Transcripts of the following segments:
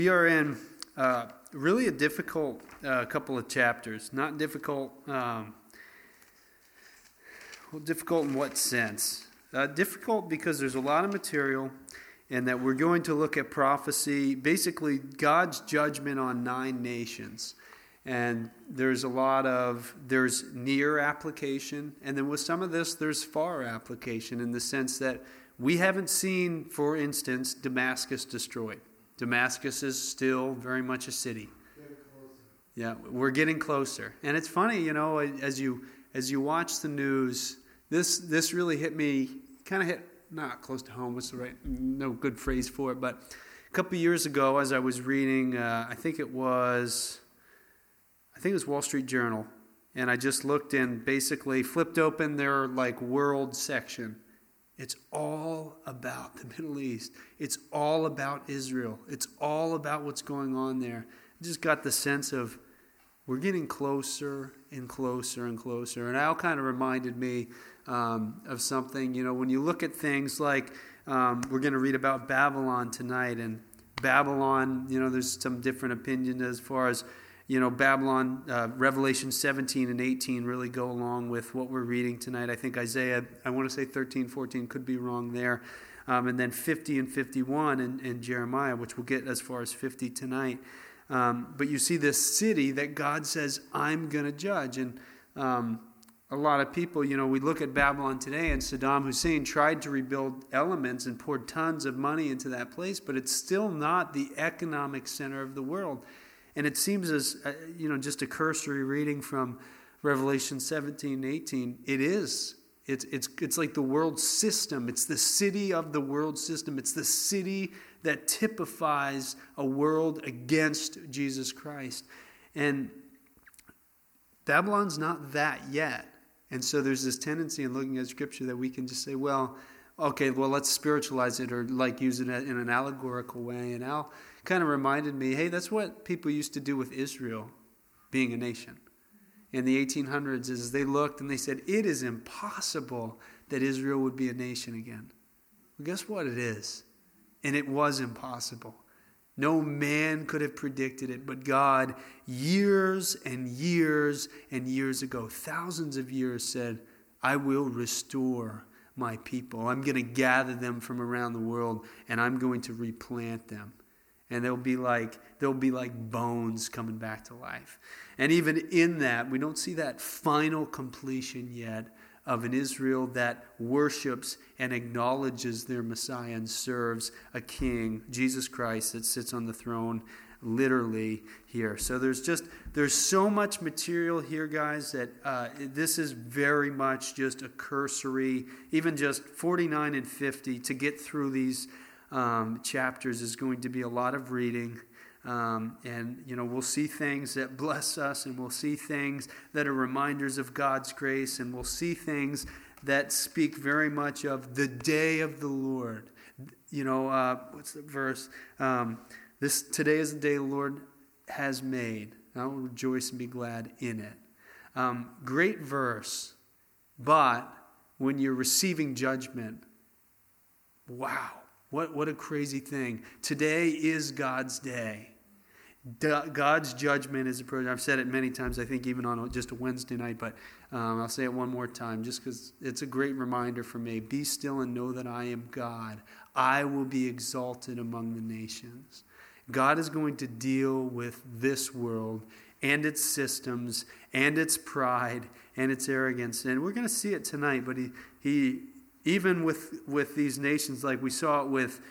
We are in really a difficult couple of chapters. Not difficult. Difficult in what sense? Difficult because there's a lot of material, and that we're going to look at prophecy, basically God's judgment on 9 nations. And there's near application, and then with some of this, there's far application in the sense that we haven't seen, for instance, Damascus destroyed. Damascus is still very much a city. Yeah, we're getting closer. And it's funny, as you watch the news, this really hit me, kind of hit, not close to home, what's the right, no good phrase for it, but a couple of years ago as I was reading, I think it was Wall Street Journal, and I just looked in, basically flipped open their world section. It's all about the Middle East. It's all about Israel. It's all about what's going on there. I just got the sense of we're getting closer and closer and closer. And Al kind of reminded me of something. When you look at things like we're going to read about Babylon tonight. And Babylon, there's some different opinion as far as, Babylon, Revelation 17 and 18 really go along with what we're reading tonight. I think Isaiah, I want to say 13, 14, could be wrong there. And then 50 and 51 in Jeremiah, which we'll get as far as 50 tonight. But you see this city that God says, I'm going to judge. And a lot of people, we look at Babylon today, and Saddam Hussein tried to rebuild elements and poured tons of money into that place, but it's still not the economic center of the world. And it seems as, just a cursory reading from Revelation 17 and 18, it is. It's like the world system. It's the city of the world system. It's the city that typifies a world against Jesus Christ. And Babylon's not that yet. And so there's this tendency in looking at Scripture that we can just say, let's spiritualize it or use it in an allegorical way. And Al kind of reminded me, hey, that's what people used to do with Israel being a nation. In the 1800s, is they looked and they said, it is impossible that Israel would be a nation again. Well, guess what? It is. And it was impossible. No man could have predicted it, but God, years and years and years ago, thousands of years, said, I will restore my people. I'm going to gather them from around the world, and I'm going to replant them. And they'll be like bones coming back to life. And even in that, we don't see that final completion yet of an Israel that worships and acknowledges their Messiah and serves a king, Jesus Christ, that sits on the throne literally here. So there's so much material here, guys, that this is very much just a cursory, even just 49 and 50 to get through these chapters is going to be a lot of reading. And we'll see things that bless us, and we'll see things that are reminders of God's grace, and we'll see things that speak very much of the day of the Lord. What's the verse? Today is the day the Lord has made. I will rejoice and be glad in it. Great verse, but when you're receiving judgment, wow, what a crazy thing. Today is God's day. God's judgment is approaching. I've said it many times, I think even on just a Wednesday night, but I'll say it one more time just because it's a great reminder for me. Be still and know that I am God. I will be exalted among the nations. God is going to deal with this world and its systems and its pride and its arrogance. And we're going to see it tonight, but he even with these nations, like we saw it with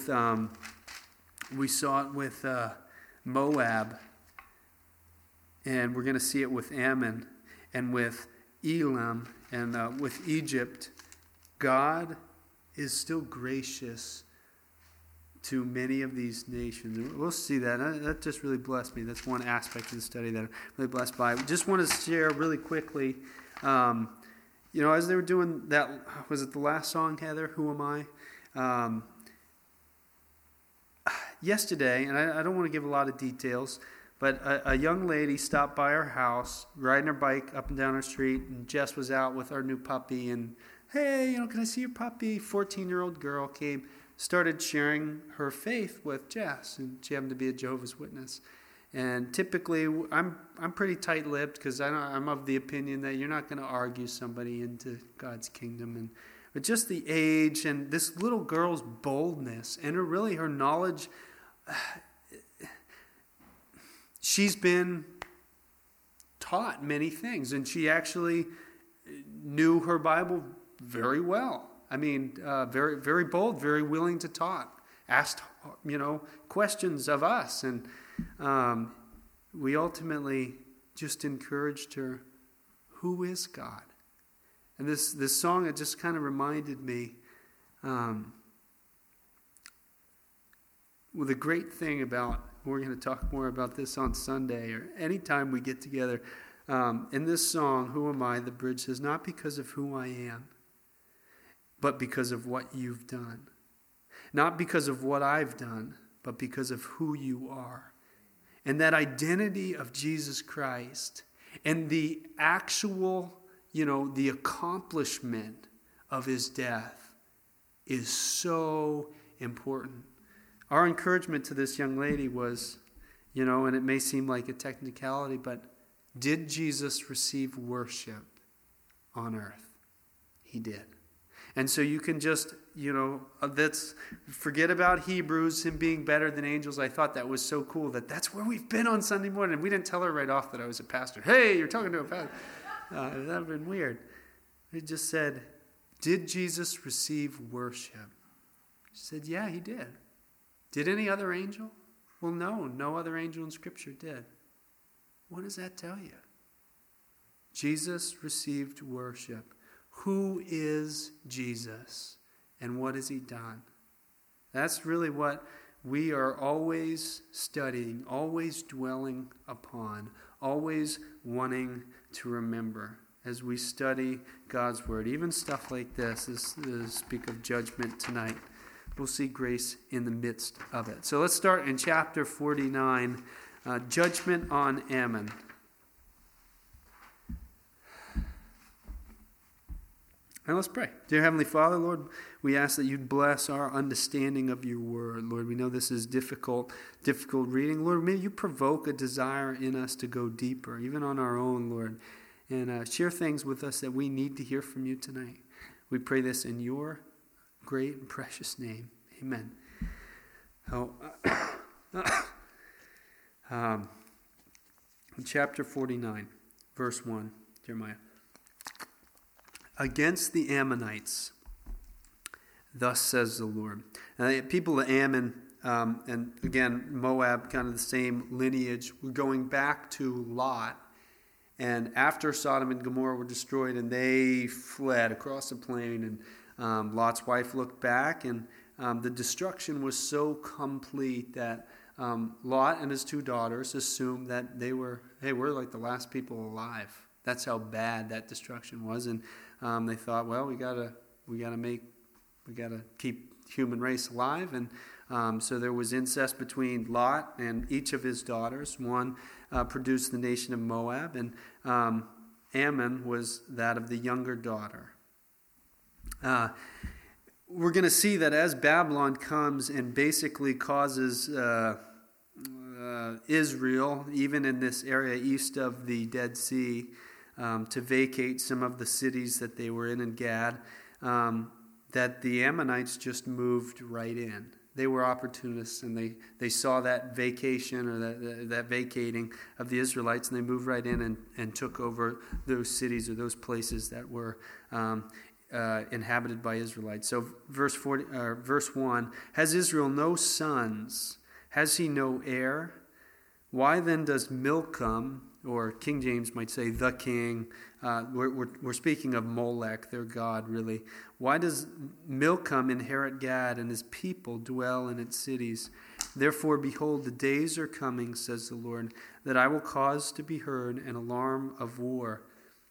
Moab, and we're going to see it with Ammon and with Elam and with Egypt. God is still gracious to many of these nations. We'll see that. That just really blessed me. That's one aspect of the study that I'm really blessed by. I just want to share really quickly, as they were doing that, was it the last song, Heather, Who Am I? Yesterday, and I don't want to give a lot of details, but a young lady stopped by our house, riding her bike up and down our street, and Jess was out with our new puppy, and, hey, can I see your puppy? 14-year-old girl came, started sharing her faith with Jess, and she happened to be a Jehovah's Witness. And typically, I'm pretty tight-lipped because I'm of the opinion that you're not going to argue somebody into God's kingdom. But just the age and this little girl's boldness and her knowledge, she's been taught many things, and she actually knew her Bible very well. I mean, very, very bold, very willing to talk. Asked, questions of us, and we ultimately just encouraged her, who is God? And this song, it just kind of reminded me, well, the great thing about, we're going to talk more about this on Sunday, or anytime we get together, in this song, Who Am I? The bridge says, not because of who I am, but because of what you've done. Not because of what I've done, but because of who you are. And that identity of Jesus Christ and the actual, the accomplishment of his death is so important. Our encouragement to this young lady was, and it may seem like a technicality, but did Jesus receive worship on earth? He did. And so you can just, forget about Hebrews, him being better than angels. I thought that was so cool that's where we've been on Sunday morning. And we didn't tell her right off that I was a pastor. Hey, you're talking to a pastor. That would have been weird. We just said, did Jesus receive worship? She said, yeah, he did. Did any other angel? Well, no other angel in Scripture did. What does that tell you? Jesus received worship. Who is Jesus and what has he done? That's really what we are always studying, always dwelling upon, always wanting to remember as we study God's Word. Even stuff like this speak of judgment tonight. We'll see grace in the midst of it. So let's start in chapter 49, judgment on Ammon. And let's pray. Dear Heavenly Father, Lord, we ask that you'd bless our understanding of your word. Lord, we know this is difficult reading. Lord, may you provoke a desire in us to go deeper, even on our own, Lord, and share things with us that we need to hear from you tonight. We pray this in your great and precious name. Amen. Chapter 49, verse 1, Jeremiah. Against the Ammonites, thus says the Lord. People of Ammon, and again, Moab, kind of the same lineage, we're going back to Lot. And after Sodom and Gomorrah were destroyed and they fled across the plain, and Lot's wife looked back, and the destruction was so complete that Lot and his two daughters assumed that we're like the last people alive. That's how bad that destruction was, and they thought, well, we gotta keep human race alive, and so there was incest between Lot and each of his daughters. One produced the nation of Moab, and Ammon was that of the younger daughter. We're going to see that as Babylon comes and basically causes Israel, even in this area east of the Dead Sea, to vacate some of the cities that they were in Gad, that the Ammonites just moved right in. They were opportunists, and they saw that vacation or that vacating of the Israelites, and they moved right in and took over those cities or those places that were inhabited by Israelites. So verse 1, has Israel no sons? Has he no heir? Why then does Milcom, or King James might say the king, we're speaking of Molech, their god, really. Why does Milcom inherit Gad, and his people dwell in its cities? Therefore, behold, the days are coming, says the Lord, that I will cause to be heard an alarm of war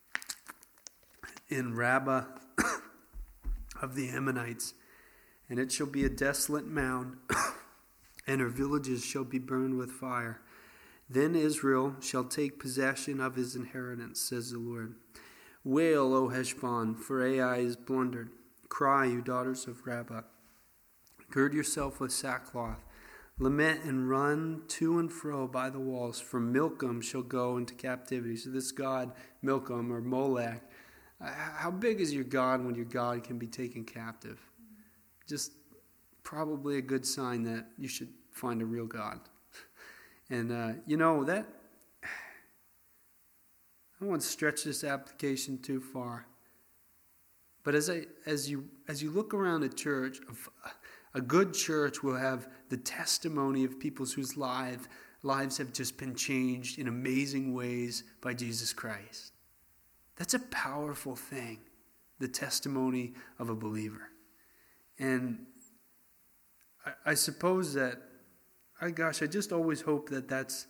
in Rabbah of the Ammonites, and it shall be a desolate mound, and her villages shall be burned with fire. Then Israel shall take possession of his inheritance, says the Lord. Wail, O Heshbon, for Ai is plundered. Cry, you daughters of Rabbah. Gird yourself with sackcloth. Lament and run to and fro by the walls, for Milcom shall go into captivity. So this god, Milcom or Molech, how big is your God when your God can be taken captive? Just probably a good sign that you should find a real God. And that I don't want to stretch this application too far. But as you look around a church, a good church will have the testimony of people whose lives have just been changed in amazing ways by Jesus Christ. That's a powerful thing, the testimony of a believer. And I suppose that, I just always hope that that's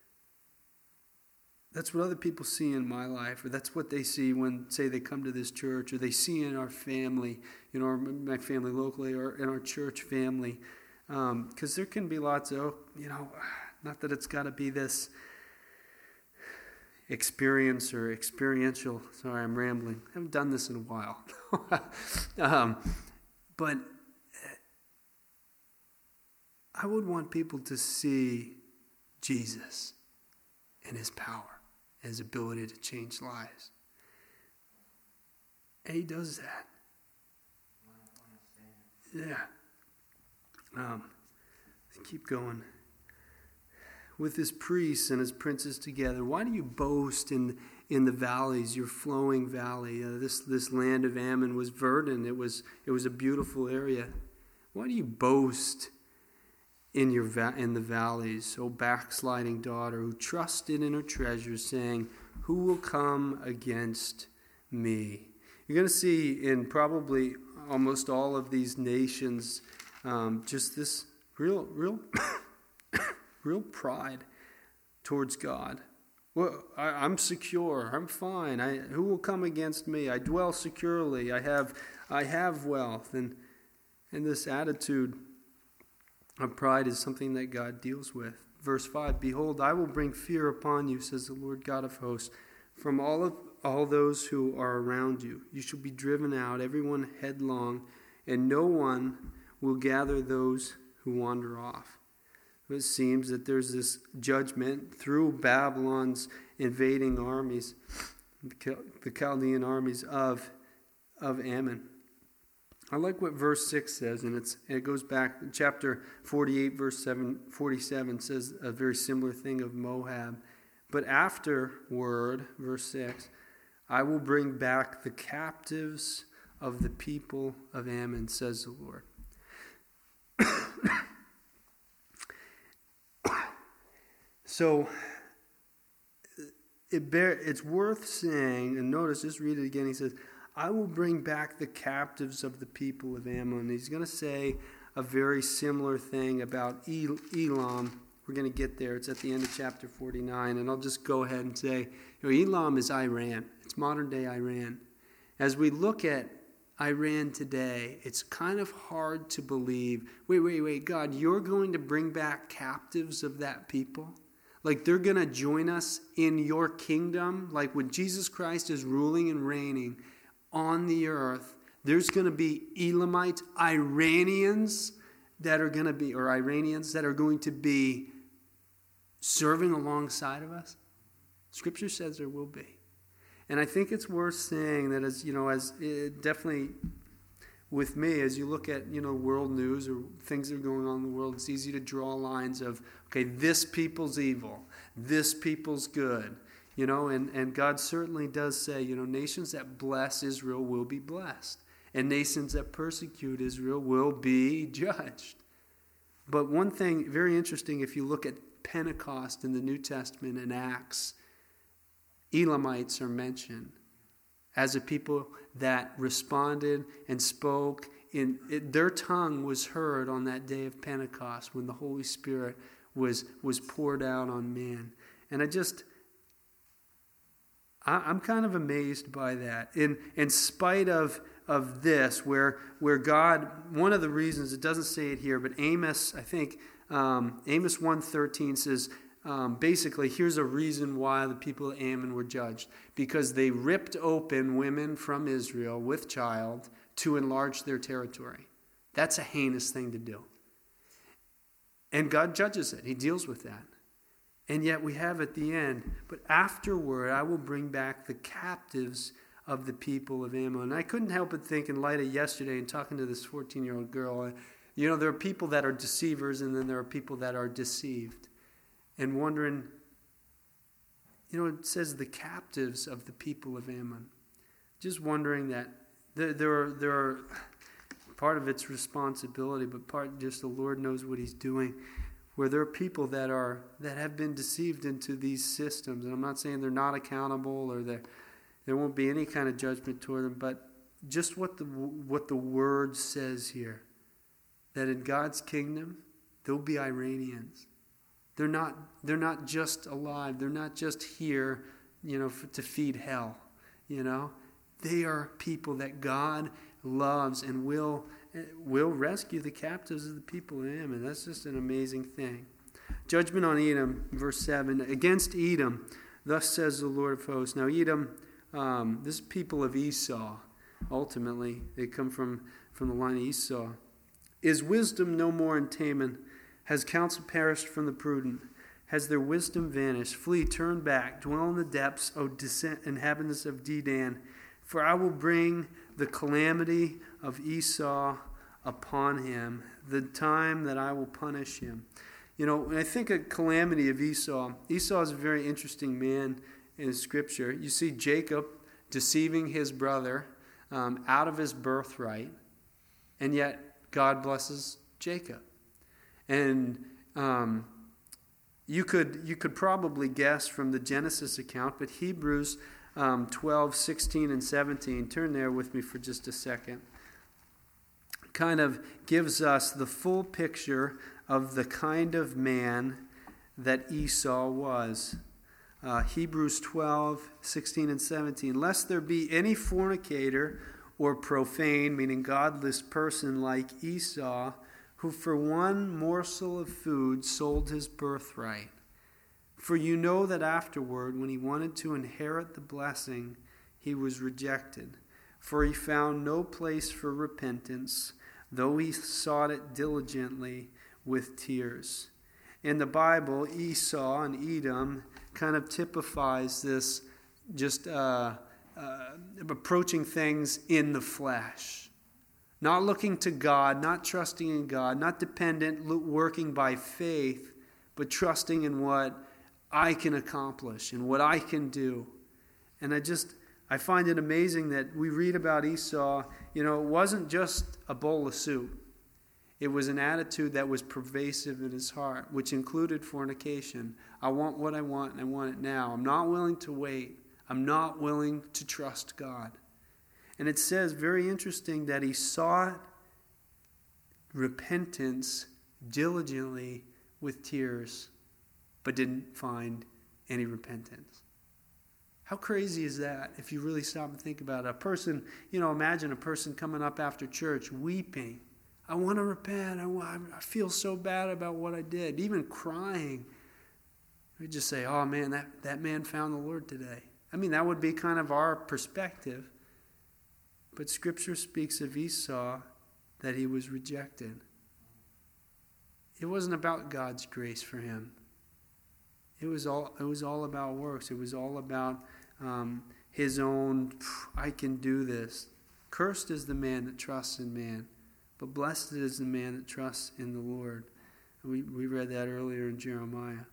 what other people see in my life, or that's what they see when, say, they come to this church, or they see in our family, my family locally, or in our church family. Because there can be lots of, not that it's got to be this experience or experiential. Sorry, I'm rambling. I haven't done this in a while. But I would want people to see Jesus and his power, and his ability to change lives. And he does that. Yeah. Keep going. With his priests and his princes together, why do you boast in the valleys, your flowing valley? This land of Ammon was verdant. It was a beautiful area. Why do you boast in the valleys, O backsliding daughter, who trusted in her treasures, saying, who will come against me? You're going to see in probably almost all of these nations just this real pride towards God. Well, I'm secure. I'm fine. Who will come against me? I dwell securely. I have wealth. And this attitude of pride is something that God deals with. Verse 5, behold, I will bring fear upon you, says the Lord God of hosts, from all those who are around you. You shall be driven out, everyone headlong, and no one will gather those who wander off. It seems that there's this judgment through Babylon's invading armies, the Chaldean armies of Ammon. I like what verse 6 says, and it goes back, chapter 48, verse 47 says a very similar thing of Moab. But afterward, verse 6, I will bring back the captives of the people of Ammon, says the Lord. So, it's worth saying, and notice, just read it again, he says, I will bring back the captives of the people of Ammon. He's going to say a very similar thing about Elam. We're going to get there. It's at the end of chapter 49. And I'll just go ahead and say, Elam is Iran. It's modern-day Iran. As we look at Iran today, it's kind of hard to believe, wait, God, you're going to bring back captives of that people? Like they're going to join us in your kingdom? Like when Jesus Christ is ruling and reigning on the earth, there's going to be Elamite Iranians that are going to be, or Iranians that are going to be serving alongside of us? Scripture says there will be. And I think it's worth saying that as definitely with me, as you look at, world news or things that are going on in the world, it's easy to draw lines of, okay, this people's evil, this people's good. And God certainly does say, nations that bless Israel will be blessed. And nations that persecute Israel will be judged. But one thing very interesting, if you look at Pentecost in the New Testament and Acts, Elamites are mentioned as a people that responded and spoke. Their tongue was heard on that day of Pentecost when the Holy Spirit was poured out on man. And I'm kind of amazed by that. In spite of this, where God, one of the reasons, it doesn't say it here, but Amos, I think, Amos 1:13 says, basically, here's a reason why the people of Ammon were judged. Because they ripped open women from Israel with child to enlarge their territory. That's a heinous thing to do. And God judges it. He deals with that. And yet we have at the end, but afterward I will bring back the captives of the people of Ammon. And I couldn't help but think, in light of yesterday and talking to this 14-year-old girl, there are people that are deceivers and then there are people that are deceived. And wondering, it says the captives of the people of Ammon. Just wondering that there are part of its responsibility, but part just the Lord knows what He's doing, where there are people that have been deceived into these systems. And I'm not saying they're not accountable or there won't be any kind of judgment toward them, but just what the Word says here, that in God's kingdom there'll be Iranians. They're not just alive. They're not just here, to feed hell. They are people that God loves and will rescue the captives of the people of Ammon. That's just an amazing thing. Judgment on Edom, verse 7. Against Edom, thus says the Lord of hosts. Now Edom, this people of Esau, ultimately, they come from the line of Esau. Is wisdom no more in Teman? Has counsel perished from the prudent? Has their wisdom vanished? Flee, turn back, dwell in the depths, O inhabitants of Dedan. For I will bring the calamity of Esau upon him, the time that I will punish him. When I think of calamity of Esau is a very interesting man in Scripture. You see Jacob deceiving his brother out of his birthright, and yet God blesses Jacob. And you could probably guess from the Genesis account, but Hebrews 12, 16, and 17, turn there with me for just a second, kind of gives us the full picture of the kind of man that Esau was. Hebrews 12, 16, and 17. Lest there be any fornicator or profane, meaning godless person like Esau, who for one morsel of food sold his birthright. For you know that afterward, when he wanted to inherit the blessing, he was rejected. For he found no place for repentance, though he sought it diligently with tears. In the Bible, Esau and Edom kind of typifies this just approaching things in the flesh. Not looking to God, not trusting in God, not dependent, working by faith, but trusting in what I can accomplish and what I can do. And I find it amazing that we read about Esau, it wasn't just a bowl of soup. It was an attitude that was pervasive in his heart, which included fornication. I want what I want and I want it now. I'm not willing to wait. I'm not willing to trust God. And it says, very interesting, that he sought repentance diligently with tears, but didn't find any repentance. How crazy is that if you really stop and think about it? A person, imagine a person coming up after church weeping. I want to repent. I feel so bad about what I did. Even crying. We just say, oh man, that man found the Lord today. That would be kind of our perspective. But Scripture speaks of Esau that he was rejected. It wasn't about God's grace for him. It was all about works. It was all about his own, I can do this. Cursed is the man that trusts in man, but blessed is the man that trusts in the Lord. We read that earlier in Jeremiah.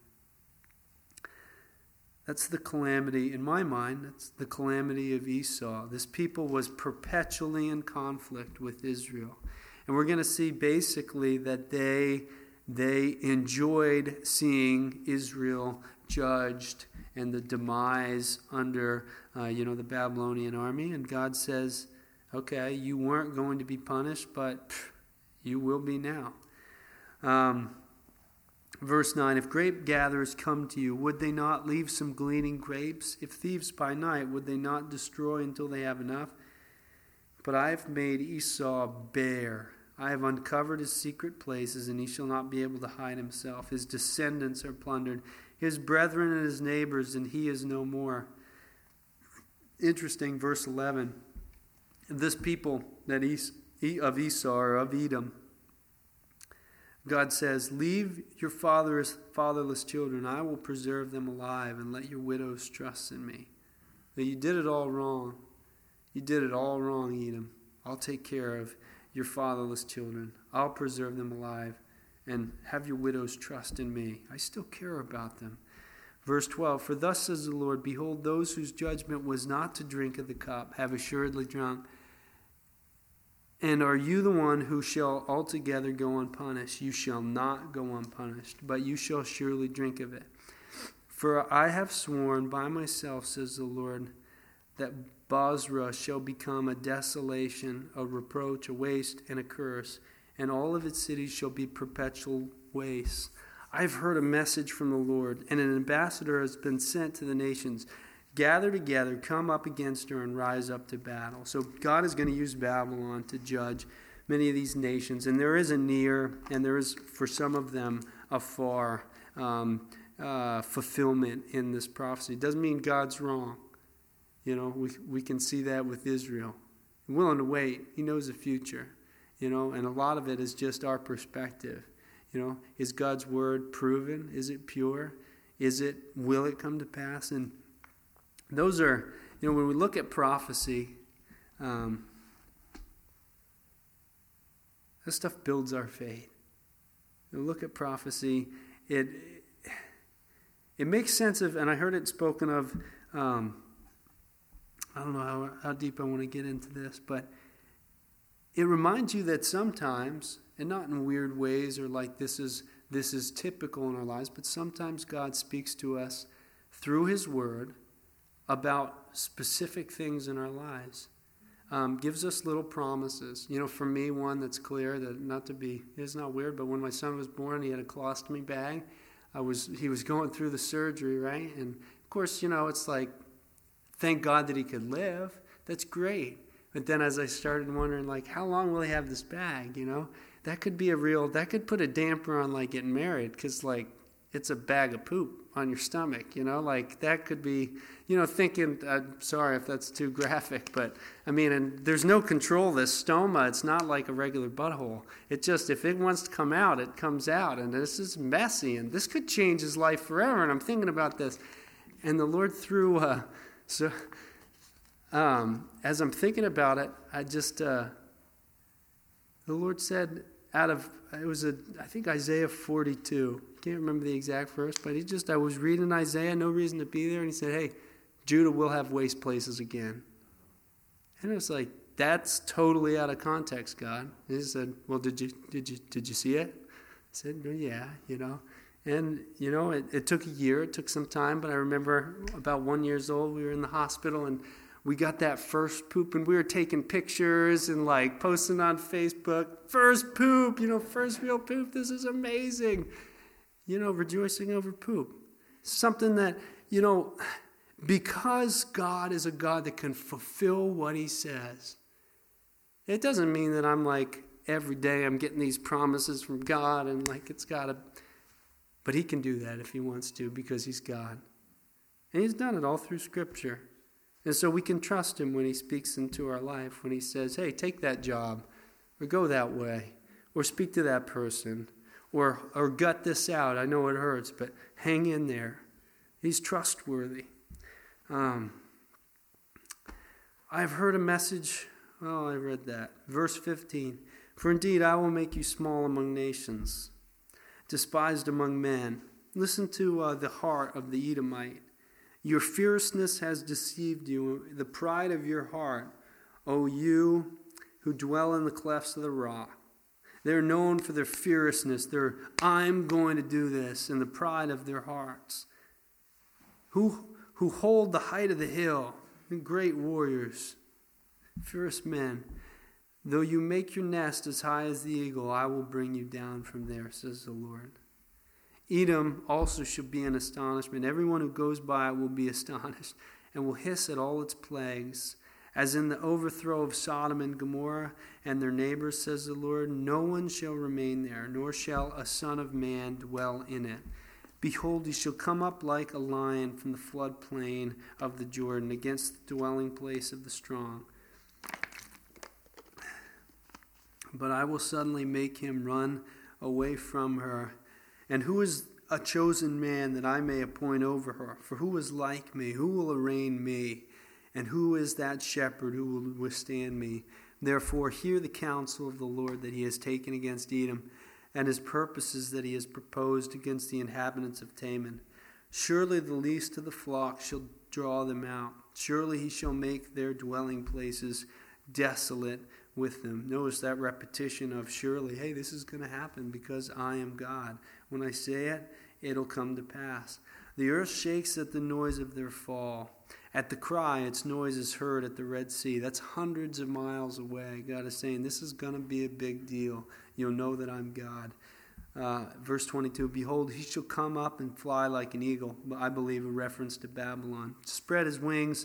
That's the calamity, in my mind, that's the calamity of Esau. This people was perpetually in conflict with Israel. And we're going to see basically that they enjoyed seeing Israel judged and the demise under the Babylonian army. And God says, okay, you weren't going to be punished, but you will be now. Verse 9, if grape gatherers come to you, would they not leave some gleaning grapes? If thieves by night, would they not destroy until they have enough? But I have made Esau bare. I have uncovered his secret places, and he shall not be able to hide himself. His descendants are plundered, his brethren and his neighbors, and he is no more. Interesting, verse 11. This people that of Esau or of Edom. God says, leave your fatherless children. I will preserve them alive, and let your widows trust in me. Now, you did it all wrong. You did it all wrong, Edom. I'll take care of your fatherless children. I'll preserve them alive, and have your widows trust in me. I still care about them. Verse 12, for thus says the Lord, behold, those whose judgment was not to drink of the cup have assuredly drunk. And are you the one who shall altogether go unpunished? You shall not go unpunished, but you shall surely drink of it. For I have sworn by myself, says the Lord, that Bozrah shall become a desolation, a reproach, a waste, and a curse, and all of its cities shall be perpetual wastes. I have heard a message from the Lord, and an ambassador has been sent to the nations. Gather together, come up against her, and rise up to battle. So God is going to use Babylon to judge many of these nations. And there is a near, and there is, for some of them, a far fulfillment in this prophecy. It doesn't mean God's wrong. You know, we can see that with Israel. He's willing to wait. He knows the future. You know, and a lot of it is just our perspective. You know, is God's word proven? Is it pure? Will it come to pass? And those are, you know, when we look at prophecy, that stuff builds our faith. When we look at prophecy, it makes sense of, and I heard it spoken of, I don't know how deep I want to get into this, but it reminds you that sometimes, and not in weird ways or like this is typical in our lives, but sometimes God speaks to us through His Word about specific things in our lives. Gives us little promises. You know, for me, one that's clear, that it's not weird, but when my son was born, he had a colostomy bag. He was going through the surgery, right? And of course, you know, it's like, thank God that he could live. That's great. But then as I started wondering, like, how long will he have this bag, you know? That could put a damper on, like, getting married, because, like, it's a bag of poop on your stomach, you know? Like, that could be, you know, thinking, sorry if that's too graphic, but, I mean, and there's no control. This stoma, it's not like a regular butthole. It just, if it wants to come out, it comes out, and this is messy, and this could change his life forever, and I'm thinking about this. And the Lord as I'm thinking about it, the Lord said I think Isaiah 42. Can't remember the exact verse, but I was reading Isaiah, no reason to be there, and he said, hey, Judah will have waste places again. And it was like, that's totally out of context, God. And he said, well, did you see it? I said, well, yeah, you know. And, you know, it took a year, it took some time, but I remember about 1 year old, we were in the hospital, and we got that first poop, and we were taking pictures and, like, posting on Facebook. First poop, you know, first real poop. This is amazing. You know, rejoicing over poop. Something that, you know, because God is a God that can fulfill what He says. It doesn't mean that I'm like, every day I'm getting these promises from God and, like, it's got to... But He can do that if He wants to, because He's God. And He's done it all through Scripture. And so we can trust Him when He speaks into our life, when He says, hey, take that job, or go that way, or speak to that person, or gut this out. I know it hurts, but hang in there. He's trustworthy. I've heard a message, well, I read that. Verse 15, for indeed I will make you small among nations, despised among men. Listen to the heart of the Edomite. Your fierceness has deceived you, the pride of your heart, O you who dwell in the clefts of the rock. They're known for their fierceness, I'm going to do this, and the pride of their hearts. Who hold the height of the hill, great warriors, fierce men. Though you make your nest as high as the eagle, I will bring you down from there, says the Lord. Edom also shall be an astonishment. Everyone who goes by it will be astonished and will hiss at all its plagues. As in the overthrow of Sodom and Gomorrah and their neighbors, says the Lord, no one shall remain there, nor shall a son of man dwell in it. Behold, he shall come up like a lion from the floodplain of the Jordan against the dwelling place of the strong. but I will suddenly make him run away from her. And who is a chosen man that I may appoint over her? For who is like me? Who will arraign me? And who is that shepherd who will withstand me? Therefore, hear the counsel of the Lord that he has taken against Edom, and his purposes that he has proposed against the inhabitants of Teman. Surely the least of the flock shall draw them out. Surely he shall make their dwelling places desolate with them. Notice that repetition of surely. Hey, this is going to happen because I am God. When I say it, it'll come to pass. The earth shakes at the noise of their fall. At the cry, its noise is heard at the Red Sea. That's hundreds of miles away. God is saying, this is going to be a big deal. You'll know that I'm God. Verse 22, behold, he shall come up and fly like an eagle. I believe a reference to Babylon. Spread his wings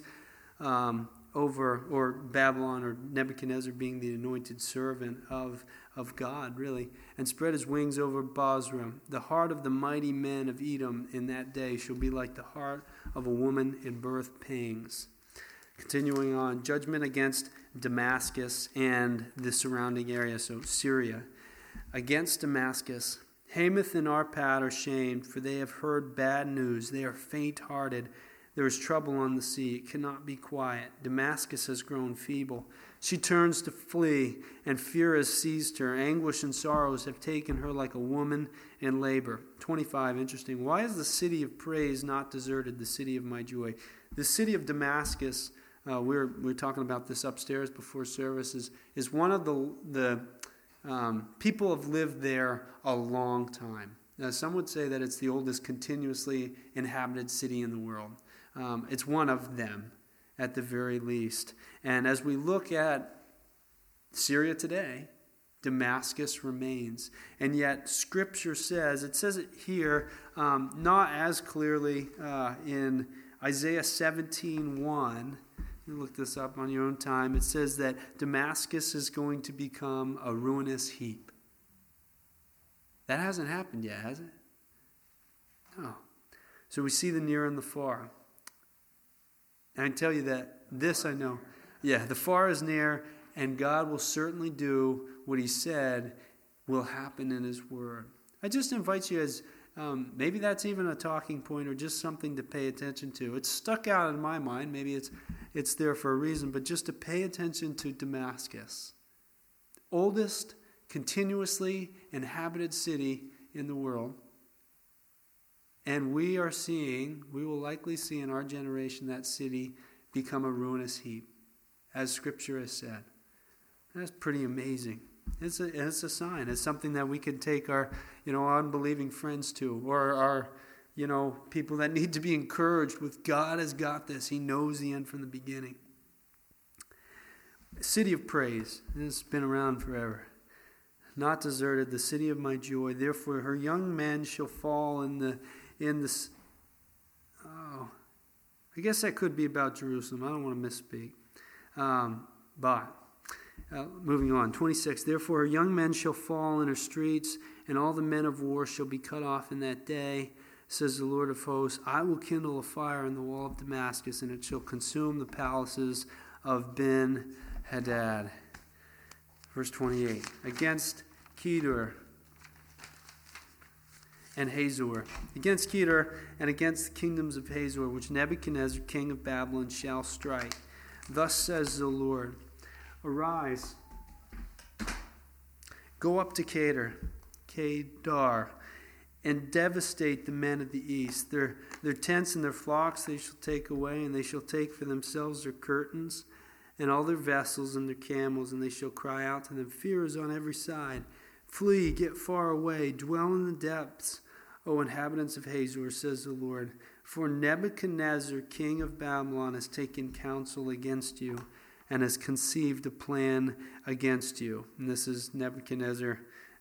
over, or Babylon, or Nebuchadnezzar being the anointed servant of God, really, and spread his wings over Bozrah. The heart of the mighty men of Edom in that day shall be like the heart of a woman in birth pangs. Continuing on, judgment against Damascus and the surrounding area, so Syria. Against Damascus, Hamath and Arpad are shamed, for they have heard bad news. They are faint-hearted. There is trouble on the sea. It cannot be quiet. Damascus has grown feeble. She turns to flee, and fear has seized her. Anguish and sorrows have taken her like a woman in labor. 25, interesting. Why is the city of praise not deserted, the city of my joy? The city of Damascus, we're talking about this upstairs before services, is one of the people have lived there a long time. Now, some would say that it's the oldest continuously inhabited city in the world. It's one of them, at the very least. And as we look at Syria today, Damascus remains. And yet Scripture says, it says it here, not as clearly in Isaiah 17:1. You look this up on your own time. It says that Damascus is going to become a ruinous heap. That hasn't happened yet, has it? No. So we see the near and the far. And I can tell you that this I know. Yeah, the far is near, and God will certainly do what he said will happen in his word. I just invite you as, maybe that's even a talking point or just something to pay attention to. It's stuck out in my mind. Maybe it's there for a reason, but just to pay attention to Damascus. Oldest, continuously inhabited city in the world. And we will likely see in our generation that city become a ruinous heap, as Scripture has said. That's pretty amazing. It's a sign. It's something that we can take our, unbelieving friends to, or our, people that need to be encouraged with. God has got this. He knows the end from the beginning. City of praise. It's been around forever. Not deserted, the city of my joy. Therefore, her young men shall fall in the. I guess that could be about Jerusalem. I don't want to misspeak. Moving on. 26. Therefore, her young men shall fall in her streets, and all the men of war shall be cut off in that day, says the Lord of hosts. I will kindle a fire in the wall of Damascus, and it shall consume the palaces of Ben-Hadad. Verse 28. Against Kedar and Hazor, against Kedar and against the kingdoms of Hazor, which Nebuchadnezzar, king of Babylon, shall strike. Thus says the Lord, arise, go up to Kedar, and devastate the men of the east. Their tents and their flocks they shall take away, and they shall take for themselves their curtains, and all their vessels and their camels, and they shall cry out to them, fear is on every side. Flee, get far away, dwell in the depths, O inhabitants of Hazor, says the Lord. For Nebuchadnezzar, king of Babylon, has taken counsel against you and has conceived a plan against you. And this is Nebuchadnezzar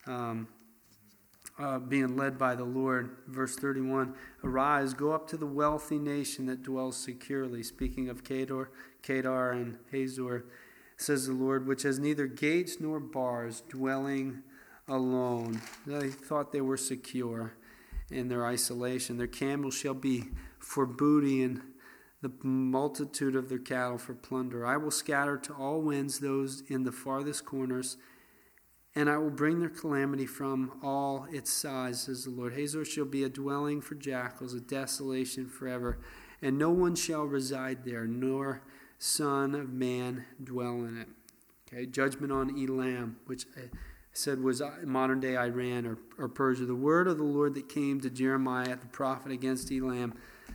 being led by the Lord. Verse 31, arise, go up to the wealthy nation that dwells securely. Speaking of Kedar and Hazor, says the Lord, which has neither gates nor bars, dwelling alone. They thought they were secure in their isolation. Their camels shall be for booty, and the multitude of their cattle for plunder. I will scatter to all winds those in the farthest corners, and I will bring their calamity from all its sides, says the Lord. Hazor shall be a dwelling for jackals, a desolation forever, and no one shall reside there, nor son of man dwell in it. Okay, judgment on Elam, which I said was modern-day Iran or Persia. The word of the Lord that came to Jeremiah, the prophet, against Elam,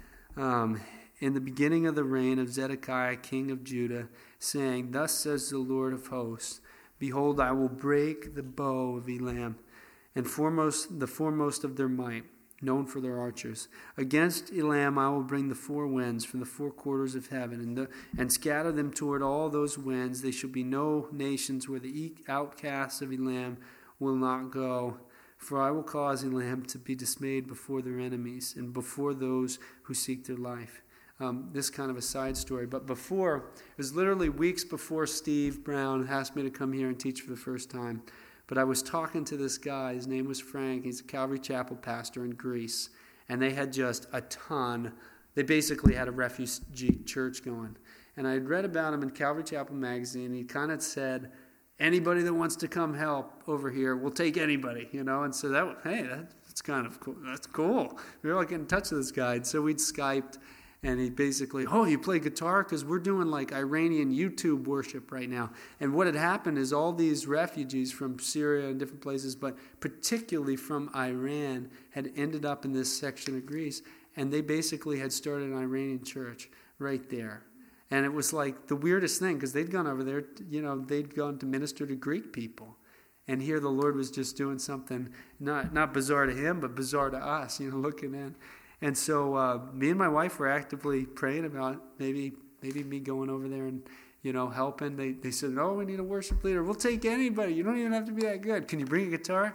in the beginning of the reign of Zedekiah, king of Judah, saying, Thus says the Lord of hosts, Behold, I will break the bow of Elam, and the foremost of their might, known for their archers. Against Elam I will bring the four winds from the four quarters of heaven, and scatter them toward all those winds. They shall be no nations where the outcasts of Elam will not go. For I will cause Elam to be dismayed before their enemies, and before those who seek their life. This kind of a side story. But before, it was literally weeks before Steve Brown asked me to come here and teach for the first time. But I was talking to this guy. His name was Frank. He's a Calvary Chapel pastor in Greece. And they had just a ton. They basically had a refugee church going. And I had read about him in Calvary Chapel magazine. He kind of said, anybody that wants to come help over here, we'll take anybody, And so that's kind of cool. That's cool. We were like in touch with this guy. And so we'd Skyped. And he basically, you play guitar? Because we're doing like Iranian YouTube worship right now. And what had happened is all these refugees from Syria and different places, but particularly from Iran, had ended up in this section of Greece. And they basically had started an Iranian church right there. And it was like the weirdest thing, because they'd gone over there, they'd gone to minister to Greek people. And here the Lord was just doing something not bizarre to him, but bizarre to us, looking in. And so me and my wife were actively praying about maybe me going over there and, helping. They said, no, we need a worship leader. We'll take anybody. You don't even have to be that good. Can you bring a guitar?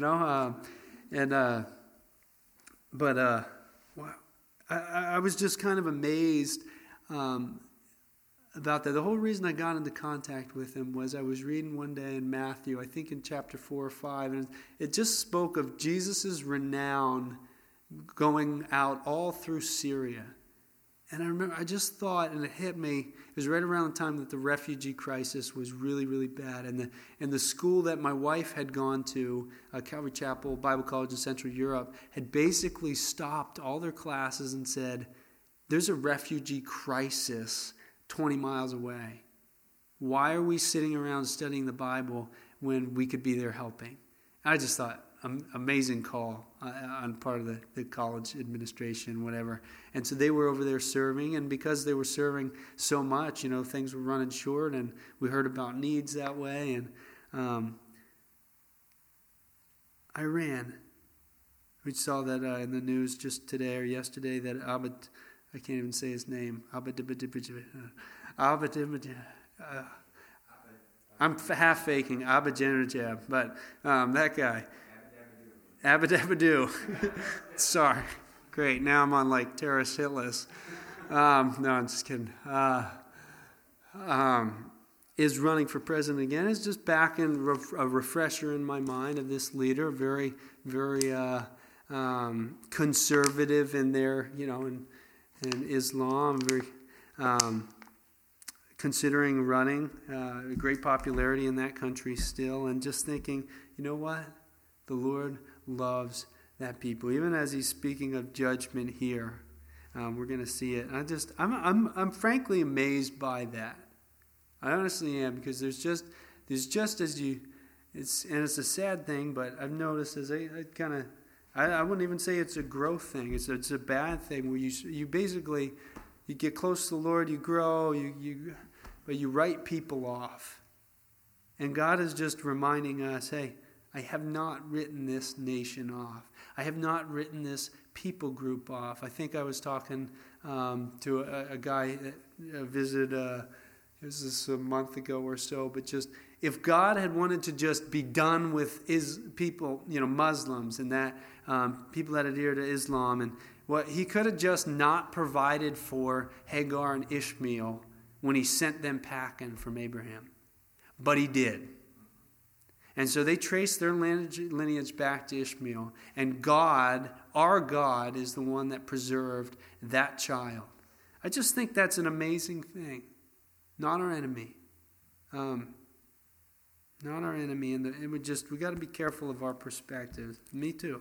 I was just kind of amazed about that. The whole reason I got into contact with him was I was reading one day in Matthew, I think in chapter 4 or 5, and it just spoke of Jesus' renown going out all through Syria. And I remember, I just thought, and it hit me, it was right around the time that the refugee crisis was really, really bad. And the school that my wife had gone to, Calvary Chapel Bible College in Central Europe, had basically stopped all their classes and said, there's a refugee crisis 20 miles away. Why are we sitting around studying the Bible when we could be there helping? I just thought, amazing call on part of the college administration, whatever. And so they were over there serving, and because they were serving so much, things were running short, and we heard about needs that way. And Iran, we saw that in the news just today or yesterday that I can't even say his name, I'm half faking Ahmadinejad, but that guy. Abadabadoo. Sorry. Great. Now I'm on like terrorist hit list. No, I'm just kidding. Is running for president again. It's just back in a refresher in my mind of this leader, very, very conservative in their, in Islam, very considering running, great popularity in that country still, and just thinking, you know what? The Lord loves that people. Even as he's speaking of judgment here, we're going to see it. And I'm frankly amazed by that. I honestly am, because there's just as you, it's a sad thing, but I've noticed as I wouldn't even say it's a growth thing. It's a bad thing where you basically you get close to the Lord, you grow, but you write people off. And God is just reminding us, hey, I have not written this nation off. I have not written this people group off. I think I was talking to a guy that visited, this is a month ago or so, but just if God had wanted to just be done with his people, Muslims and that people that adhere to Islam, and what he could have just not provided for Hagar and Ishmael when he sent them packing from Abraham. But he did. And so they trace their lineage back to Ishmael. And God, our God, is the one that preserved that child. I just think that's an amazing thing. Not our enemy. not our enemy. And we got to be careful of our perspective. Me too.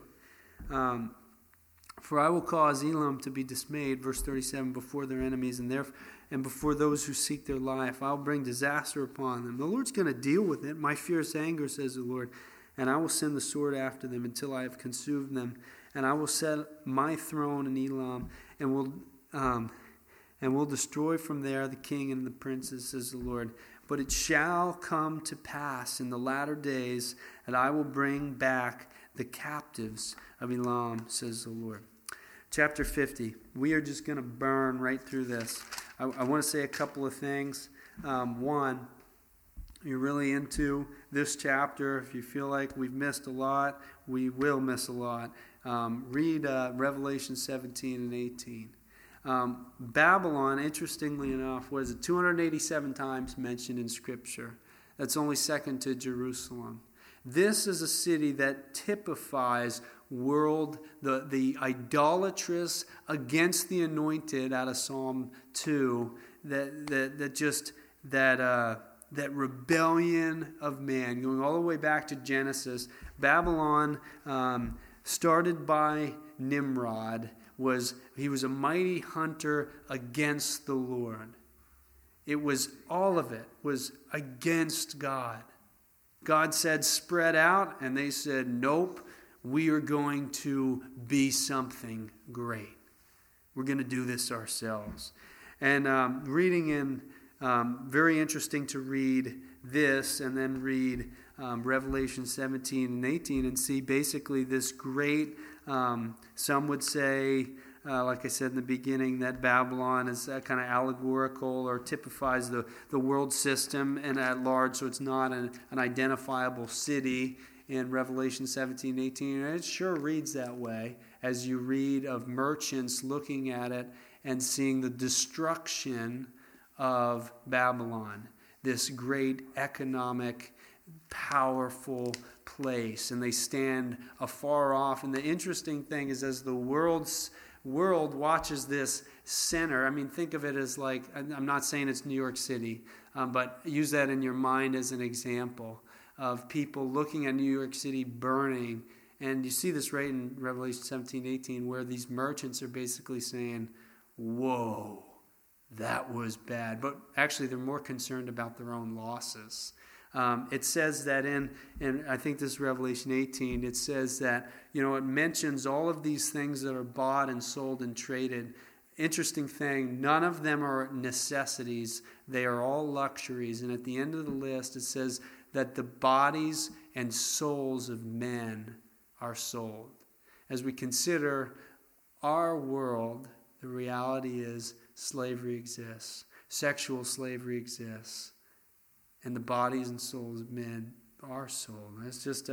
For I will cause Elam to be dismayed, verse 37, before their enemies and before those who seek their life. I'll bring disaster upon them. The Lord's going to deal with it. My fierce anger, says the Lord, and I will send the sword after them until I have consumed them. And I will set my throne in Elam, and will destroy from there the king and the princes, says the Lord. But it shall come to pass in the latter days that I will bring back the captives of Elam, says the Lord. Chapter 50. We are just going to burn right through this. I want to say a couple of things. One, you're really into this chapter. If you feel like we've missed a lot, we will miss a lot. Read Revelation 17 and 18. Babylon, interestingly enough, was 287 times mentioned in Scripture. That's only second to Jerusalem. This is a city that typifies the idolatrous against the anointed out of Psalm 2, that rebellion of man, going all the way back to Genesis. Babylon, started by Nimrod, he was a mighty hunter against the Lord. All of it was against God. God said, spread out, and they said, nope, we are going to be something great. We're going to do this ourselves. And reading in, very interesting to read this and then read Revelation 17 and 18 and see basically this great, some would say, like I said in the beginning, that Babylon is kind of allegorical or typifies the world system and at large, so it's not an identifiable city in Revelation 17, 18. And it sure reads that way as you read of merchants looking at it and seeing the destruction of Babylon, this great economic, powerful place. And they stand afar off. And the interesting thing is, as the world watches this center, I mean, think of it as like, I'm not saying it's New York City, but use that in your mind as an example of people looking at New York City burning. And you see this right in Revelation 17, 18, where these merchants are basically saying, whoa, that was bad. But actually, they're more concerned about their own losses. It says that in I think this is Revelation 18, it says that, it mentions all of these things that are bought and sold and traded. Interesting thing, none of them are necessities. They are all luxuries. And at the end of the list, it says that the bodies and souls of men are sold. As we consider our world, the reality is slavery exists. Sexual slavery exists. And the bodies and souls of men are sold. It's just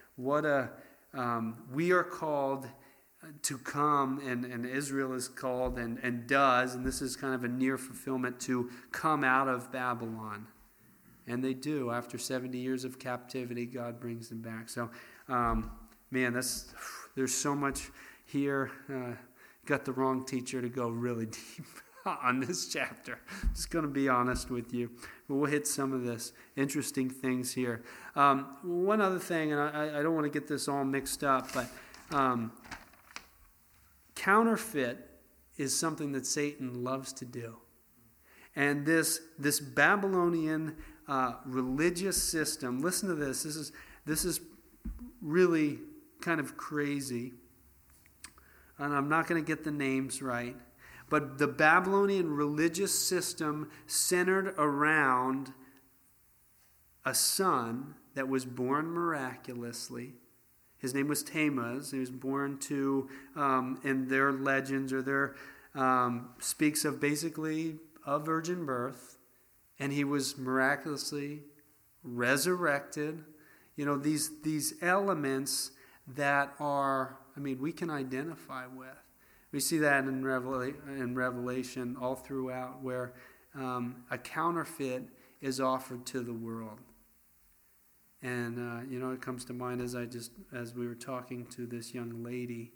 we are called to come, and Israel is called and does, and this is kind of a near fulfillment, to come out of Babylon. And they do. After 70 years of captivity, God brings them back. So, there's so much here. Got the wrong teacher to go really deep on this chapter. Just going to be honest with you. But we'll hit some of this interesting things here. One other thing, and I don't want to get this all mixed up, but counterfeit is something that Satan loves to do. And this Babylonian religious system, listen to this. This is really kind of crazy. And I'm not going to get the names right. But the Babylonian religious system centered around a son that was born miraculously. His name was Tammuz. He was born to, in their legends or their speaks of basically a virgin birth. And he was miraculously resurrected. These elements that are, we can identify with. We see that in Revelation all throughout, where a counterfeit is offered to the world. And, it comes to mind as we were talking to this young lady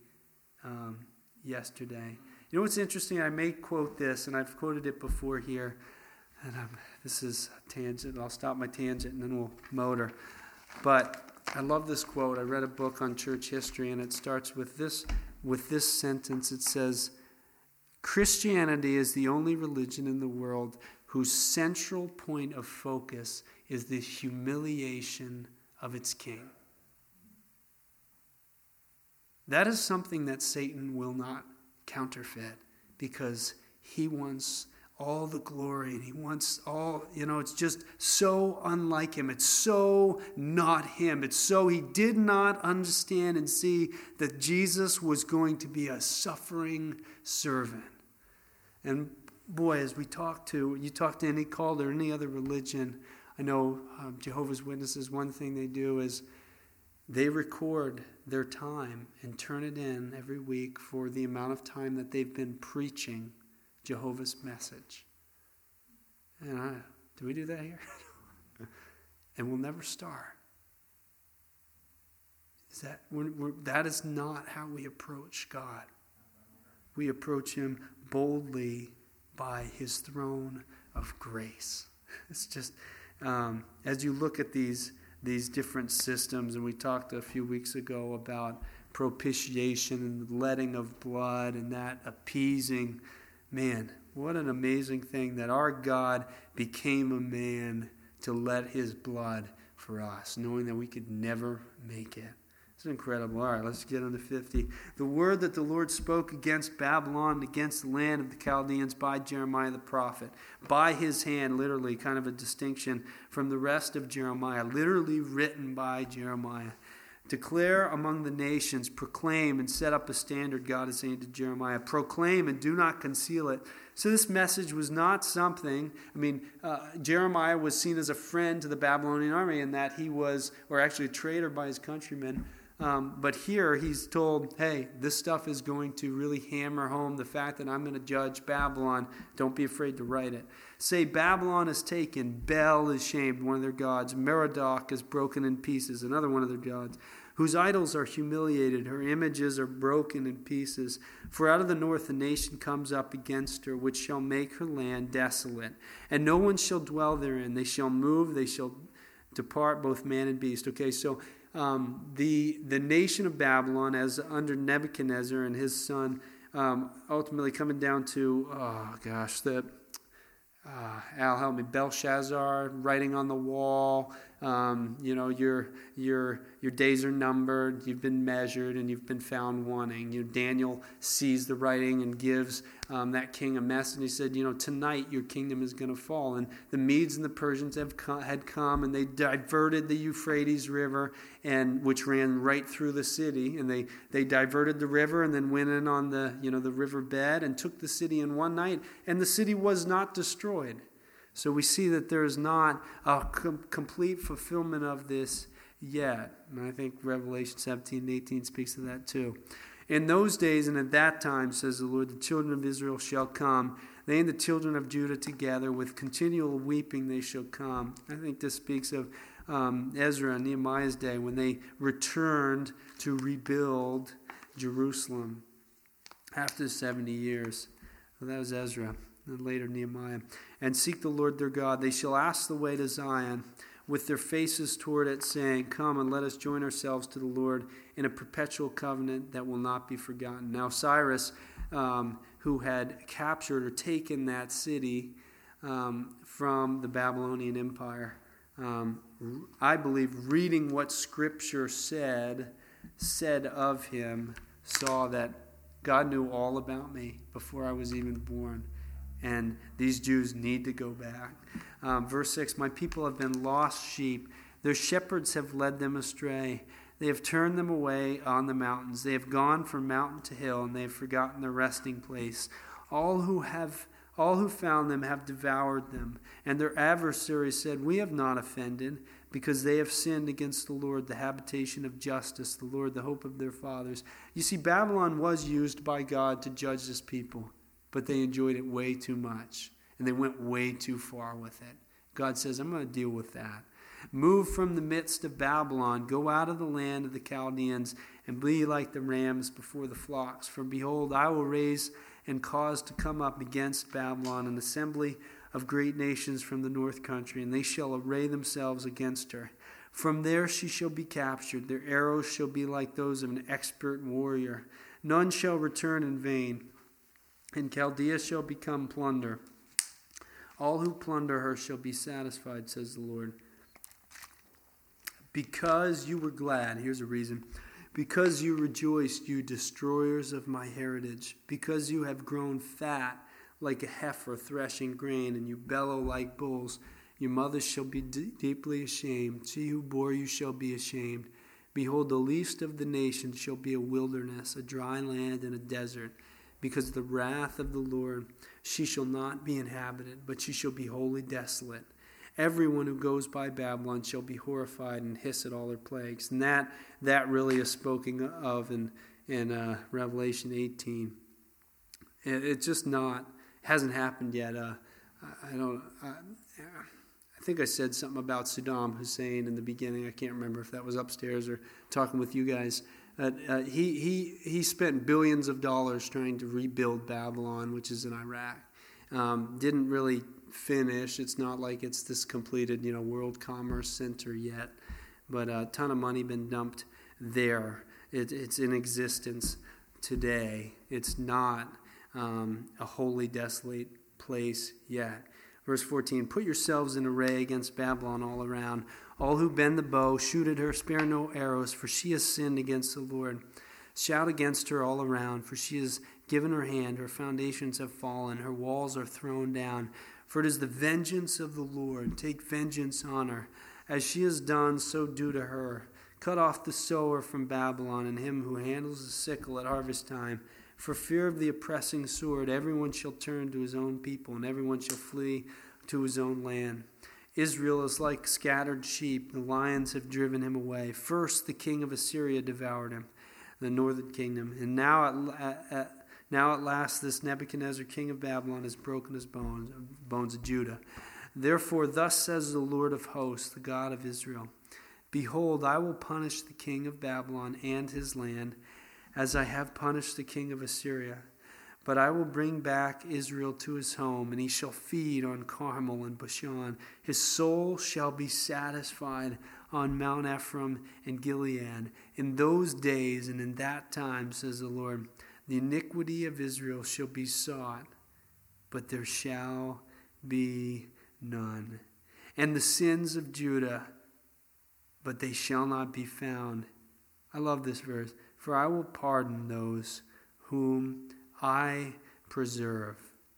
yesterday. What's interesting? I may quote this, and I've quoted it before here. And this is a tangent. I'll stop my tangent and then we'll motor. But I love this quote. I read a book on church history, and it starts with this sentence. It says, Christianity is the only religion in the world whose central point of focus is the humiliation of its king. That is something that Satan will not counterfeit, because he wants all the glory, and he wants all, it's just so unlike him. It's so not him. It's so he did not understand and see that Jesus was going to be a suffering servant. And boy, as you talk to any cult or any other religion, I know Jehovah's Witnesses, one thing they do is they record their time and turn it in every week for the amount of time that they've been preaching Jehovah's message. And do we do that here? And we'll never start. That is not how we approach God. We approach him boldly by his throne of grace. It's just, as you look at these different systems, and we talked a few weeks ago about propitiation and the letting of blood and that appeasing. Man, what an amazing thing that our God became a man to let his blood for us, knowing that we could never make it. It's incredible. All right, let's get on to 50. The word that the Lord spoke against Babylon, against the land of the Chaldeans by Jeremiah the prophet. By his hand, literally, kind of a distinction from the rest of Jeremiah, literally written by Jeremiah. Declare among the nations, proclaim and set up a standard, God is saying to Jeremiah. Proclaim and do not conceal it. So this message was not something, Jeremiah was seen as a friend to the Babylonian army in that he was, or actually a traitor by his countrymen. But here he's told, hey, this stuff is going to really hammer home the fact that I'm going to judge Babylon. Don't be afraid to write it. Say, Babylon is taken, Bel is shamed, one of their gods. Merodach is broken in pieces, another one of their gods. Whose idols are humiliated, her images are broken in pieces. For out of the north a nation comes up against her, which shall make her land desolate. And no one shall dwell therein. They shall move, they shall depart, both man and beast. Okay, so the nation of Babylon, as under Nebuchadnezzar and his son, ultimately coming down to, Al, help me, Belshazzar writing on the wall. Your days are numbered, you've been measured, and you've been found wanting. Daniel sees the writing and gives that king a message. He said, tonight your kingdom is going to fall. And the Medes and the Persians had come, and they diverted the Euphrates River, which ran right through the city. And they diverted the river and then went in on the riverbed and took the city in one night. And the city was not destroyed. So we see that there is not a complete fulfillment of this yet. And I think Revelation 17 and 18 speaks to that too. In those days and at that time, says the Lord, the children of Israel shall come. They and the children of Judah together, with continual weeping they shall come. I think this speaks of Ezra and Nehemiah's day when they returned to rebuild Jerusalem after 70 years. Well, that was Ezra. And later Nehemiah. And seek the Lord their God. They shall ask the way to Zion, with their faces toward it, saying, come and let us join ourselves to the Lord in a perpetual covenant that will not be forgotten. Now Cyrus, who had captured or taken that city from the Babylonian Empire, I believe reading what Scripture said of him, saw that God knew all about me before I was even born. And these Jews need to go back. Verse 6, my people have been lost sheep. Their shepherds have led them astray. They have turned them away on the mountains. They have gone from mountain to hill, and they have forgotten their resting place. All who found them have devoured them. And their adversaries said, we have not offended, because they have sinned against the Lord, the habitation of justice, the Lord, the hope of their fathers. You see, Babylon was used by God to judge his people. But they enjoyed it way too much, and they went way too far with it. God says, I'm going to deal with that. Move from the midst of Babylon, go out of the land of the Chaldeans, and be like the rams before the flocks. For behold, I will raise and cause to come up against Babylon an assembly of great nations from the north country, and they shall array themselves against her. From there she shall be captured. Their arrows shall be like those of an expert warrior. None shall return in vain, and Chaldea shall become plunder. All who plunder her shall be satisfied, says the Lord. Because you were glad, here's a reason. Because you rejoiced, you destroyers of my heritage. Because you have grown fat like a heifer threshing grain, and you bellow like bulls, your mothers shall be deeply ashamed. She who bore you shall be ashamed. Behold, the least of the nations shall be a wilderness, a dry land and a desert. Because of the wrath of the Lord, she shall not be inhabited, but she shall be wholly desolate. Everyone who goes by Babylon shall be horrified and hiss at all her plagues. And that really is spoken of in Revelation 18. It's just not, hasn't happened yet. I think I said something about Saddam Hussein in the beginning. I can't remember if that was upstairs or talking with you guys. He spent billions of dollars trying to rebuild Babylon, which is in Iraq. Didn't really finish. It's not like it's this completed, world commerce center yet. But a ton of money been dumped there. It's in existence today. It's not a wholly desolate place yet. Verse 14, put yourselves in array against Babylon all around. All who bend the bow, shoot at her, spare no arrows, for she has sinned against the Lord. Shout against her all around, for she has given her hand, her foundations have fallen, her walls are thrown down. For it is the vengeance of the Lord. Take vengeance on her. As she has done, so do to her. Cut off the sower from Babylon, and him who handles the sickle at harvest time. For fear of the oppressing sword, everyone shall turn to his own people, and everyone shall flee to his own land. Israel is like scattered sheep. The lions have driven him away. First, the king of Assyria devoured him, the northern kingdom. And now at last this Nebuchadnezzar, king of Babylon, has broken his bones of Judah. Therefore, thus says the Lord of hosts, the God of Israel, behold, I will punish the king of Babylon and his land, as I have punished the king of Assyria. But I will bring back Israel to his home, and he shall feed on Carmel and Bashan. His soul shall be satisfied on Mount Ephraim and Gilead. In those days and in that time, says the Lord, the iniquity of Israel shall be sought, but there shall be none. And the sins of Judah, but they shall not be found. I love this verse. For I will pardon those whom I preserve.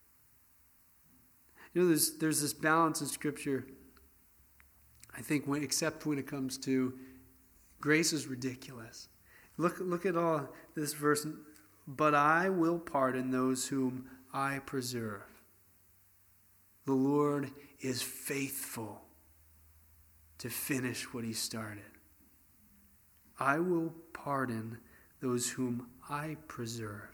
There's this balance in Scripture, I think, except when it comes to grace is ridiculous. Look at all this verse. But I will pardon those whom I preserve. The Lord is faithful to finish what he started. I will pardon those whom I preserve.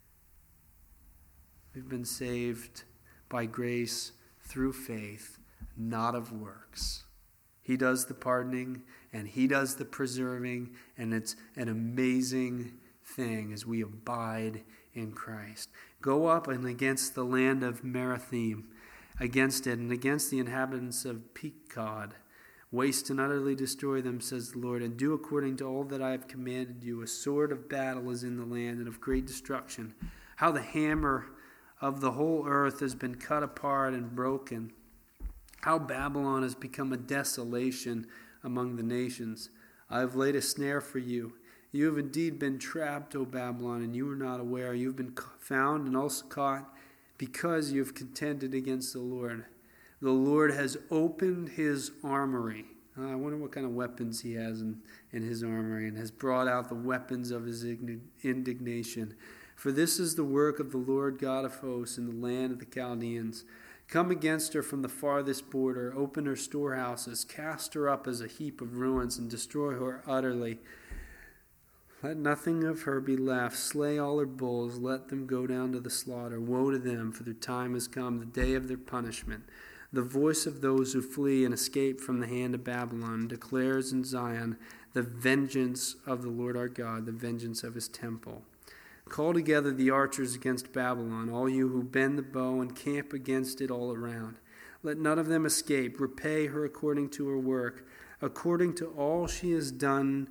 We've been saved by grace through faith, not of works. He does the pardoning and he does the preserving, and it's an amazing thing as we abide in Christ. Go up and against the land of Merathim, against it, and against the inhabitants of Pekod. Waste and utterly destroy them, says the Lord, and do according to all that I have commanded you. A sword of battle is in the land, and of great destruction. How the hammer of the whole earth has been cut apart and broken. How Babylon has become a desolation among the nations. I have laid a snare for you. You have indeed been trapped, O Babylon, and you were not aware. You have been found and also caught because you have contended against the Lord. The Lord has opened his armory. I wonder what kind of weapons he has in his armory, and has brought out the weapons of his indignation. For this is the work of the Lord God of hosts in the land of the Chaldeans. Come against her from the farthest border, open her storehouses, cast her up as a heap of ruins, and destroy her utterly. Let nothing of her be left. Slay all her bulls, let them go down to the slaughter. Woe to them, for their time has come, the day of their punishment. The voice of those who flee and escape from the hand of Babylon declares in Zion the vengeance of the Lord our God, the vengeance of his temple. Call together the archers against Babylon, all you who bend the bow and camp against it all around. Let none of them escape. Repay her according to her work, according to all she has done,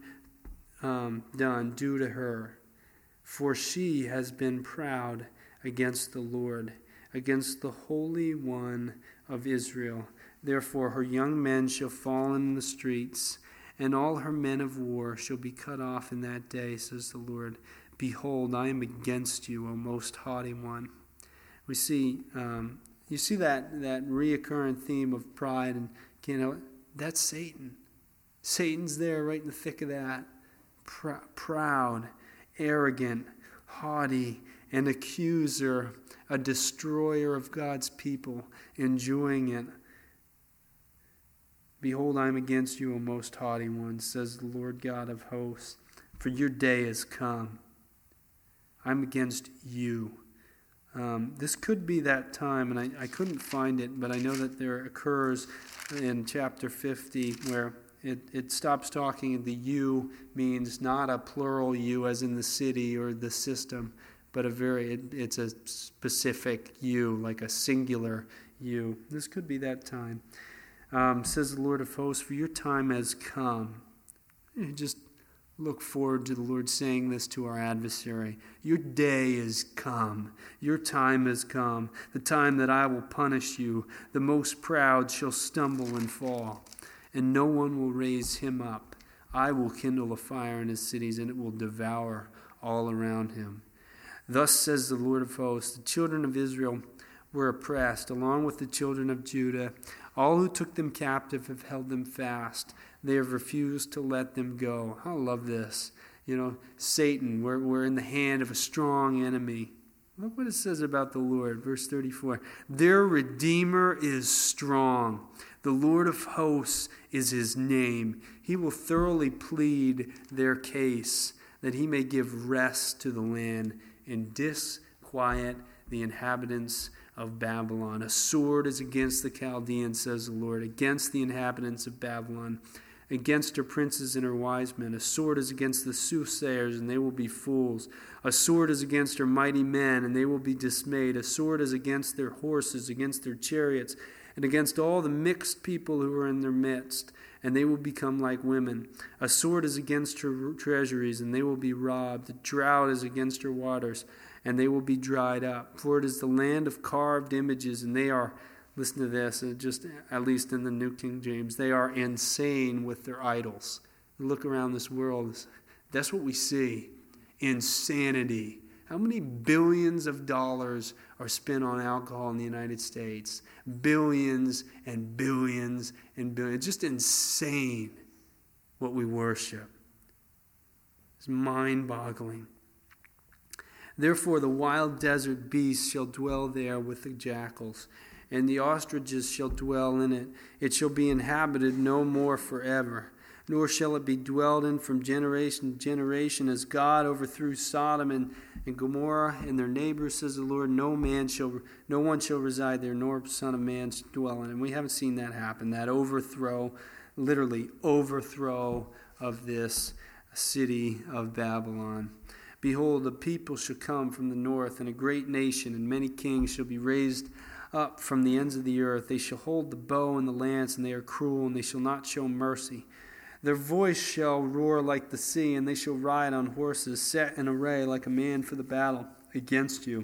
do to her. For she has been proud against the Lord, against the Holy One of Israel. Therefore her young men shall fall in the streets, and all her men of war shall be cut off in that day, says the Lord. Behold, I am against you, O most haughty one. We see, you see that reoccurring theme of pride, and that's Satan. Satan's there right in the thick of that. Proud, arrogant, haughty, an accuser, a destroyer of God's people, enjoying it. Behold, I am against you, O most haughty one, says the Lord God of hosts, for your day has come. I'm against you. This could be that time, and I couldn't find it, but I know that there occurs in chapter 50 where it stops talking. The you means not a plural you as in the city or the system, but it's a specific you, like a singular you. This could be that time. Says the Lord of hosts, for your time has come. Just look forward to the Lord saying this to our adversary. Your day is come. Your time has come. The time that I will punish you. The most proud shall stumble and fall, and no one will raise him up. I will kindle a fire in his cities, and it will devour all around him. Thus says the Lord of hosts, the children of Israel were oppressed, along with the children of Judah. All who took them captive have held them fast. They have refused to let them go. I love this. Satan, we're in the hand of a strong enemy. Look what it says about the Lord, verse 34. Their Redeemer is strong. The Lord of hosts is his name. He will thoroughly plead their case, that he may give rest to the land and disquiet the inhabitants of Babylon. A sword is against the Chaldeans, says the Lord, against the inhabitants of Babylon, against her princes and her wise men. A sword is against the soothsayers, and they will be fools. A sword is against her mighty men, and they will be dismayed. A sword is against their horses, against their chariots, and against all the mixed people who are in their midst, and they will become like women. A sword is against her treasuries, and they will be robbed. A drought is against her waters, and they will be dried up. For it is the land of carved images, and they are, listen to this, just at least in the New King James, they are insane with their idols. Look around this world. That's what we see. Insanity. How many billions of dollars are spent on alcohol in the United States? Billions and billions and billions. It's just insane what we worship. It's mind-boggling. Therefore the wild desert beasts shall dwell there with the jackals, and the ostriches shall dwell in it. It shall be inhabited no more forever, nor shall it be dwelled in from generation to generation. As God overthrew Sodom and Gomorrah and their neighbors, says the Lord, no one shall reside there, nor son of man shall dwell in it. And we haven't seen that happen, that overthrow, literally overthrow of this city of Babylon. Behold, the people shall come from the north, and a great nation, and many kings shall be raised up from the ends of the earth. They shall hold the bow and the lance, and they are cruel, and they shall not show mercy. Their voice shall roar like the sea, and they shall ride on horses, set in array like a man for the battle against you.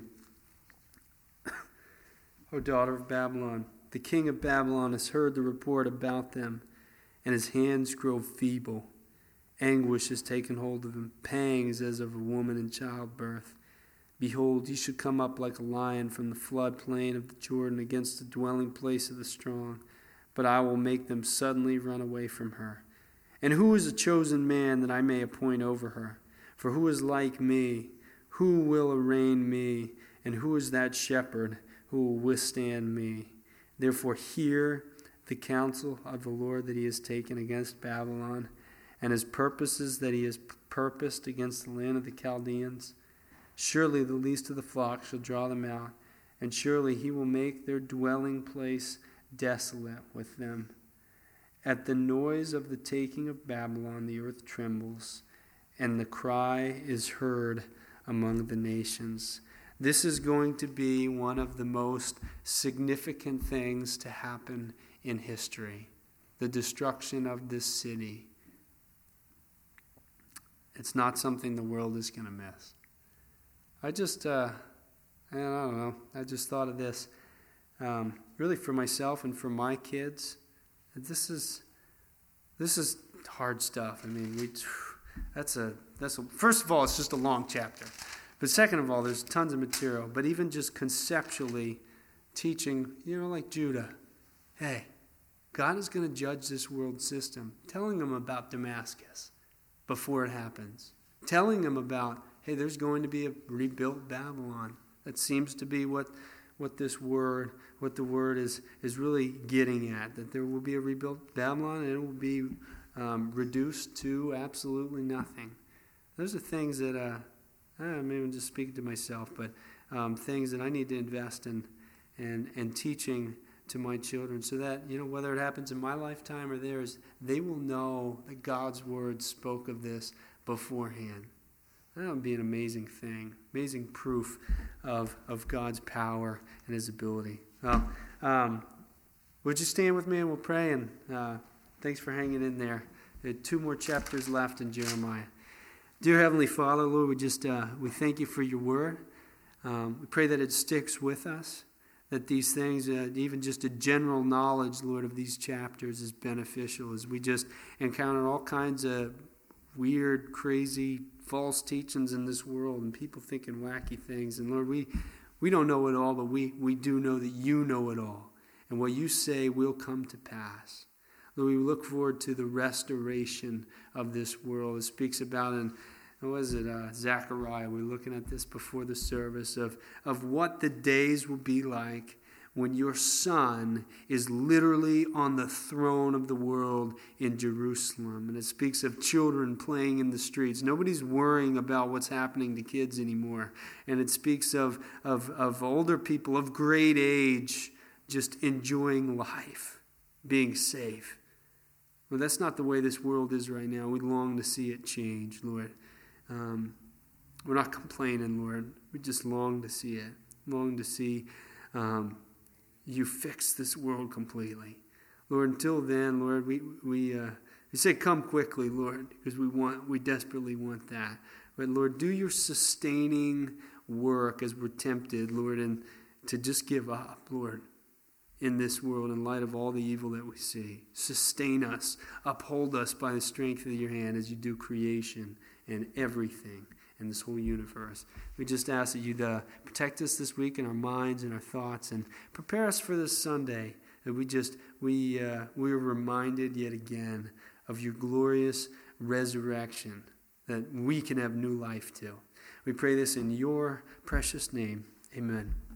O daughter of Babylon, the king of Babylon has heard the report about them, and his hands grow feeble. Anguish has taken hold of him, pangs as of a woman in childbirth. Behold, he shall come up like a lion from the floodplain of the Jordan against the dwelling place of the strong. But I will make them suddenly run away from her. And who is a chosen man that I may appoint over her? For who is like me? Who will arraign me? And who is that shepherd who will withstand me? Therefore hear the counsel of the Lord that he has taken against Babylon, and his purposes that he has purposed against the land of the Chaldeans. Surely the least of the flock shall draw them out, and surely he will make their dwelling place desolate with them. At the noise of the taking of Babylon, the earth trembles, and the cry is heard among the nations. This is going to be one of the most significant things to happen in history. The destruction of this city. It's not something the world is going to miss. I don't know, I just thought of this. Really for myself and for my kids, this is hard stuff. I mean, first of all, it's just a long chapter. But second of all, there's tons of material. But even just conceptually teaching, like Judah, hey, God is going to judge this world system. Telling them about Damascus before it happens. Telling them about, hey, there's going to be a rebuilt Babylon. That seems to be what the word is really getting at. That there will be a rebuilt Babylon and it will be reduced to absolutely nothing. Those are things that, maybe I'm just speaking to myself, but things that I need to invest in and teaching to my children so that, whether it happens in my lifetime or theirs, they will know that God's word spoke of this beforehand. That would be an amazing thing, amazing proof of God's power and his ability. Well, would you stand with me and we'll pray? And thanks for hanging in there. There are 2 more chapters left in Jeremiah. Dear Heavenly Father, Lord, we thank you for your word. We pray that it sticks with us, that these things, even just a general knowledge, Lord, of these chapters is beneficial as we just encounter all kinds of weird, crazy, false teachings in this world and people thinking wacky things. And Lord, we don't know it all, but we do know that you know it all. And what you say will come to pass. Lord, we look forward to the restoration of this world. It speaks about Zechariah. We're looking at this before the service of what the days will be like when your Son is literally on the throne of the world in Jerusalem. And it speaks of children playing in the streets. Nobody's worrying about what's happening to kids anymore. And it speaks of older people of great age just enjoying life, being safe. Well, that's not the way this world is right now. We long to see it change, Lord. We're not complaining, Lord. We just long to see it. Long to see you fix this world completely. Lord, until then, Lord, we say come quickly, Lord, because we desperately want that. But Lord, do your sustaining work as we're tempted, Lord, and to just give up, Lord, in this world in light of all the evil that we see. Sustain us, uphold us by the strength of your hand as you do creation and everything in this whole universe. We just ask that you'd protect us this week in our minds and our thoughts and prepare us for this Sunday. That we are reminded yet again of your glorious resurrection that we can have new life too. We pray this in your precious name. Amen.